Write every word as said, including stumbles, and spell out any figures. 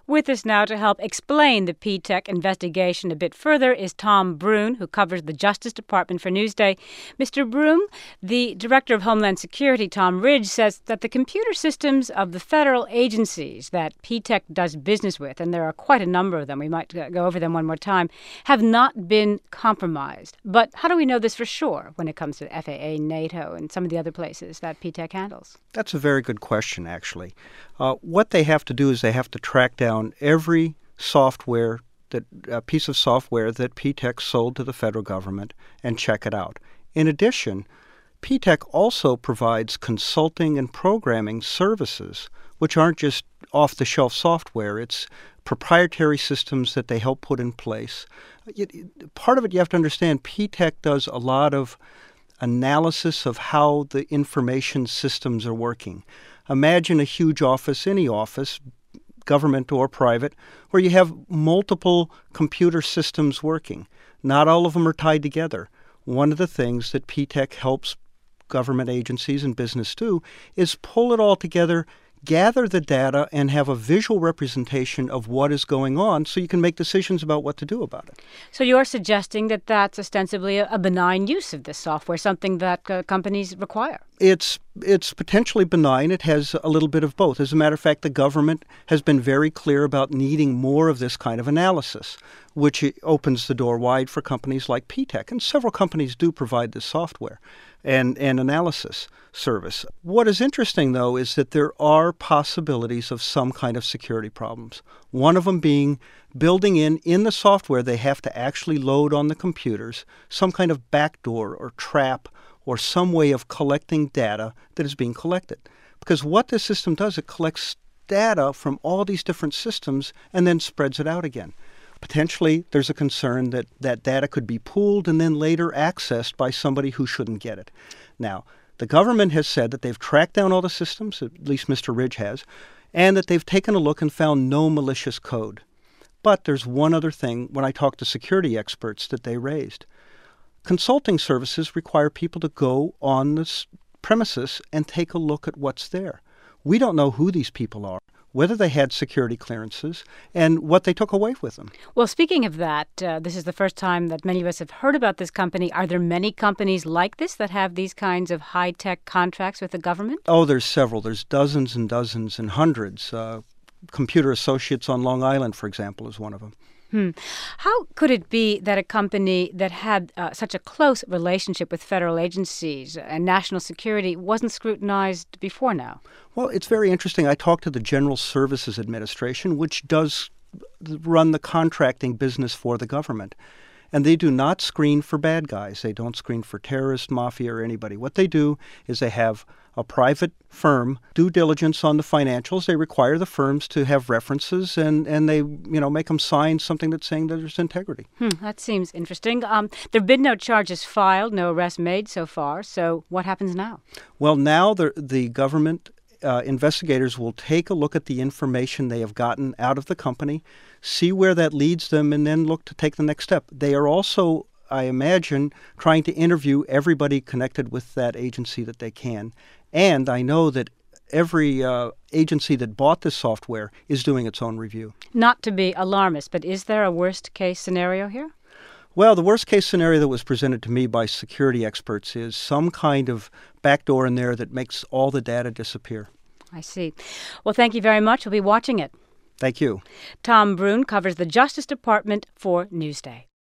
With us now to help explain the P TEC investigation a bit further is Tom Brune, who covers the Justice Department for Newsday. Mister Brune, the Director of Homeland Security, Tom Ridge, says that the computer systems of the federal agencies that P TEC does business with, and there are quite a number of them, we might go over them one more time, have not been compromised. But how do we know this for sure when it comes to F A A, NATO, and some of the other places that P TEC handles? That's a very good question, actually. Uh, what they have to do is they have to track down every software, that uh, piece of software that P TEC sold to the federal government and check it out. In addition, P TEC also provides consulting and programming services, which aren't just off-the-shelf software. It's proprietary systems that they help put in place. It, part of it you have to understand, P TEC does a lot of analysis of how the information systems are working. Imagine a huge office, any office, government or private, where you have multiple computer systems working. Not all of them are tied together. One of the things that P TEC helps government agencies and business do is pull it all together, gather the data, and have a visual representation of what is going on so you can make decisions about what to do about it. So you're suggesting that that's ostensibly a benign use of this software, something that uh, companies require? It's it's potentially benign. It has a little bit of both. As a matter of fact, the government has been very clear about needing more of this kind of analysis, which opens the door wide for companies like P TEC. And several companies do provide this software and, and analysis service. What is interesting, though, is that there are possibilities of some kind of security problems. One of them being building in, in the software they have to actually load on the computers, some kind of backdoor or trap or some way of collecting data that is being collected. Because what this system does, it collects data from all these different systems and then spreads it out again. Potentially, there's a concern that that data could be pooled and then later accessed by somebody who shouldn't get it. Now, the government has said that they've tracked down all the systems, at least Mister Ridge has, and that they've taken a look and found no malicious code. But there's one other thing when I talked to security experts that they raised. Consulting services require people to go on the premises and take a look at what's there. We don't know who these people are, whether they had security clearances, and what they took away with them. Well, speaking of that, uh, this is the first time that many of us have heard about this company. Are there many companies like this that have these kinds of high-tech contracts with the government? Oh, there's several. There's dozens and dozens and hundreds. Uh, Computer Associates on Long Island, for example, is one of them. Hmm. How could it be that a company that had uh, such a close relationship with federal agencies and national security wasn't scrutinized before now? Well, it's very interesting. I talked to the General Services Administration, which does run the contracting business for the government. And they do not screen for bad guys. They don't screen for terrorists, mafia, or anybody. What they do is they have a private firm due diligence on the financials. They require the firms to have references, and, and they you know make them sign something that's saying that there's integrity. Hmm, that seems interesting. Um, there have been no charges filed, no arrests made so far. So what happens now? Well, now the the government Uh, investigators will take a look at the information they have gotten out of the company, see where that leads them, and then look to take the next step. They are also, I imagine, trying to interview everybody connected with that agency that they can. And I know that every uh, agency that bought this software is doing its own review. Not to be alarmist, but is there a worst-case scenario here? Well, the worst-case scenario that was presented to me by security experts is some kind of backdoor in there that makes all the data disappear. I see. Well, thank you very much. We'll be watching it. Thank you. Tom Brune covers the Justice Department for Newsday.